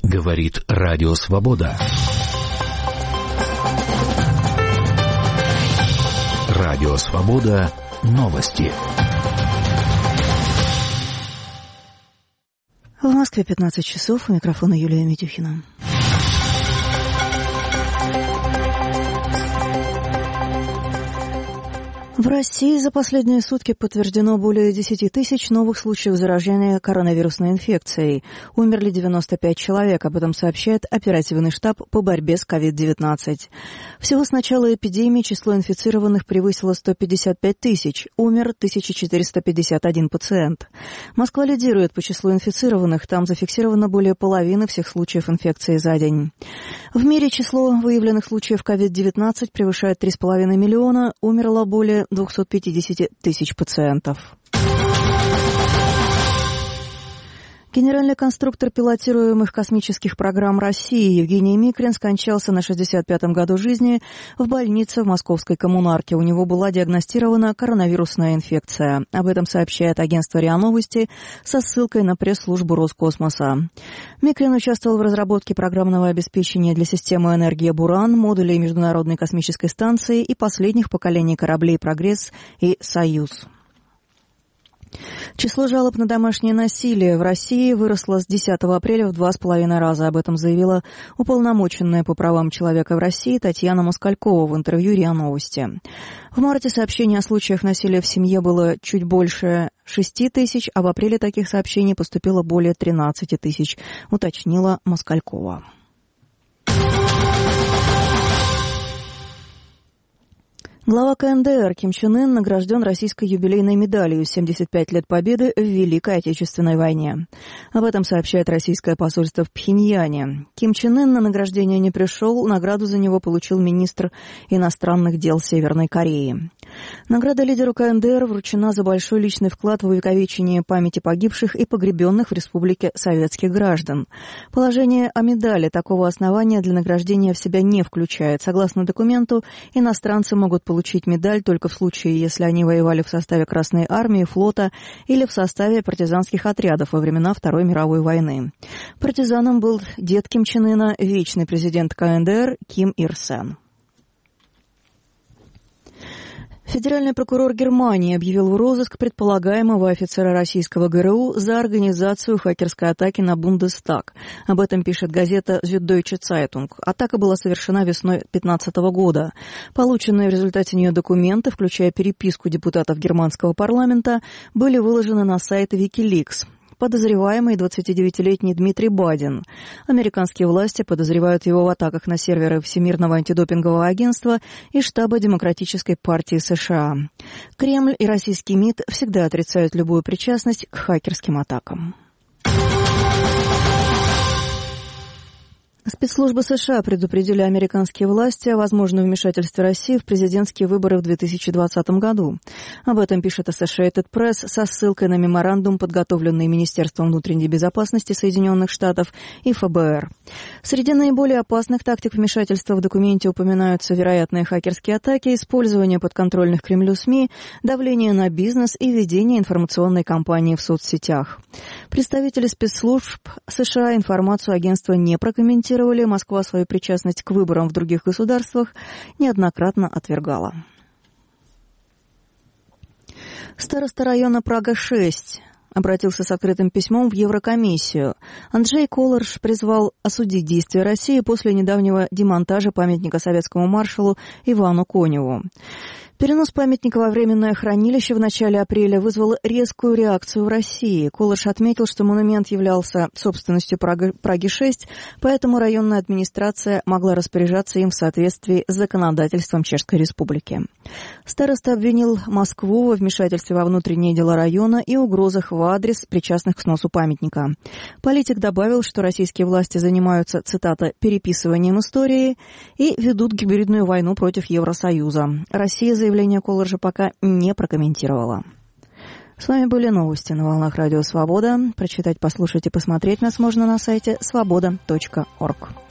Говорит Радио Свобода. Радио Свобода. Новости. В Москве 15 часов. У микрофона Юлия Митюхина. В России за последние сутки подтверждено более 10 тысяч новых случаев заражения коронавирусной инфекцией. Умерли 95 человек, об этом сообщает оперативный штаб по борьбе с COVID-19. Всего с начала эпидемии число инфицированных превысило 155 тысяч, умер 1451 пациент. Москва лидирует по числу инфицированных, там зафиксировано более половины всех случаев инфекции за день. В мире число выявленных случаев COVID-19 превышает 3,5 миллиона, умерло более 250 тысяч пациентов. Генеральный конструктор пилотируемых космических программ России Евгений Микрин скончался на 65-м году жизни в больнице в Московской коммунарке. У него была диагностирована коронавирусная инфекция. Об этом сообщает агентство РИА Новости со ссылкой на пресс-службу Роскосмоса. Микрин участвовал в разработке программного обеспечения для системы энергии «Буран», модулей Международной космической станции и последних поколений кораблей «Прогресс» и «Союз». Число жалоб на домашнее насилие в России выросло с 10 апреля в 2,5 раза. Об этом заявила уполномоченная по правам человека в России Татьяна Москалькова в интервью РИА Новости. В марте сообщений о случаях насилия в семье было чуть больше 6 тысяч, а в апреле таких сообщений поступило более 13 тысяч, уточнила Москалькова. Глава КНДР Ким Чен Ын награжден российской юбилейной медалью «75 лет Победы в Великой Отечественной войне». Об этом сообщает российское посольство в Пхеньяне. Ким Чен Ын на награждение не пришел, награду за него получил министр иностранных дел Северной Кореи. Награда лидеру КНДР вручена за большой личный вклад в увековечение памяти погибших и погребенных в республике советских граждан. Положение о медали такого основания для награждения в себя не включает. Согласно документу, иностранцы могут получить медаль только в случае, если они воевали в составе Красной армии, флота или в составе партизанских отрядов во времена Второй мировой войны. Партизаном был дед Ким Чен Ына, вечный президент КНДР Ким Ир Сен. Федеральный прокурор Германии объявил в розыск предполагаемого офицера российского ГРУ за организацию хакерской атаки на Бундестаг. Об этом пишет газета Süddeutsche Zeitung. Атака была совершена весной 2015 года. Полученные в результате нее документы, включая переписку депутатов германского парламента, были выложены на сайт Wikileaks. Подозреваемый 29-летний Дмитрий Бадин. Американские власти подозревают его в атаках на серверы Всемирного антидопингового агентства и штаба Демократической партии США. Кремль и российский МИД всегда отрицают любую причастность к хакерским атакам. Спецслужбы США предупредили американские власти о возможном вмешательстве России в президентские выборы в 2020 году. Об этом пишет Associated Press со ссылкой на меморандум, подготовленный Министерством внутренней безопасности Соединенных Штатов и ФБР. Среди наиболее опасных тактик вмешательства в документе упоминаются вероятные хакерские атаки, использование подконтрольных Кремлю СМИ, давление на бизнес и ведение информационной кампании в соцсетях. Представители спецслужб США информацию агентства не прокомментировали. Москва свою причастность к выборам в других государствах неоднократно отвергала. Староста района Прага-6 обратился с открытым письмом в Еврокомиссию. Анджей Колорш призвал осудить действия России после недавнего демонтажа памятника советскому маршалу Ивану Коневу. Перенос памятника во временное хранилище в начале апреля вызвал резкую реакцию в России. Колорш отметил, что монумент являлся собственностью Праги-6, поэтому районная администрация могла распоряжаться им в соответствии с законодательством Чешской Республики. Староста обвинил Москву во вмешательстве во внутренние дела района и угрозах в адрес причастных к сносу памятника. Политик добавил, что российские власти занимаются, цитата, «переписыванием истории» и ведут гибридную войну против Евросоюза. Россия заявление Колоржа пока не прокомментировала. С вами были новости на волнах Радио Свобода. Прочитать, послушать и посмотреть нас можно на сайте svoboda.org.